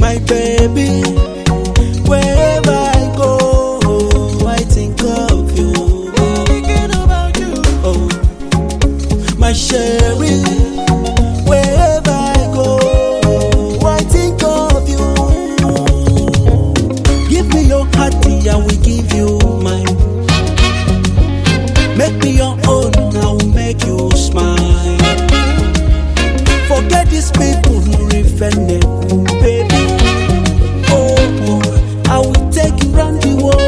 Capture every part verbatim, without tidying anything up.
my baby. Wherever I go, I think of you. Thinking about you. Oh, my Sherry. Wherever I go, I think of you. Give me your heart, and we give you mine. Make me your own, I will make you smile. Forget these people who refend it, baby. Oh, I will take you round the world.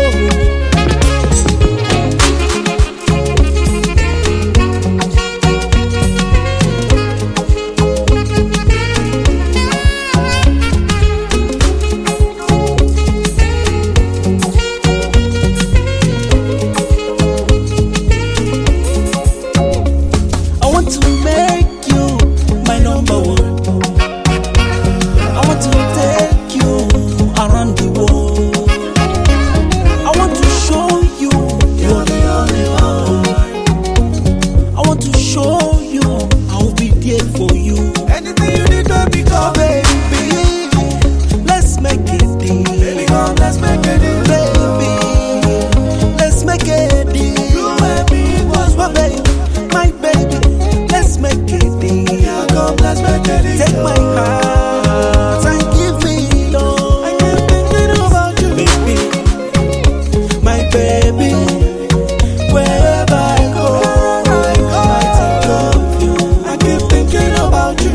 I want to make you my number one. I want to take you around the world. I want to show you you're the only one. I want to show you I'll be there for you. Anything you need, baby, come, baby. Let's make it deal. Baby, come, let's make it deal. Baby, let's make it deal. You and me, was my baby, my baby. Let's make it deal. Yeah, come, let's make it deal. Take my heart and give me love. I keep thinking about you, baby, my baby. Wherever I go, I think of you. I keep thinking about you,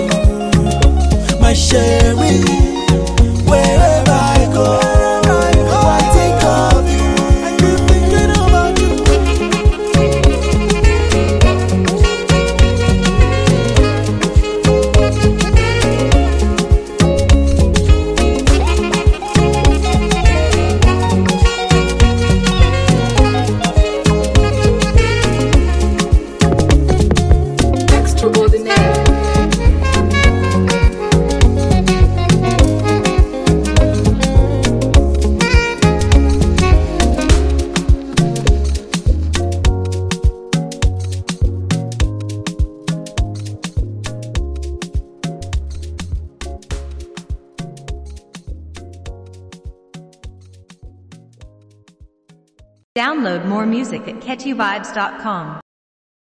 my Sherry. Wherever I go, I think of you. I keep thinking about you. Extraordinaire. Download more music at catchy vibes dot com.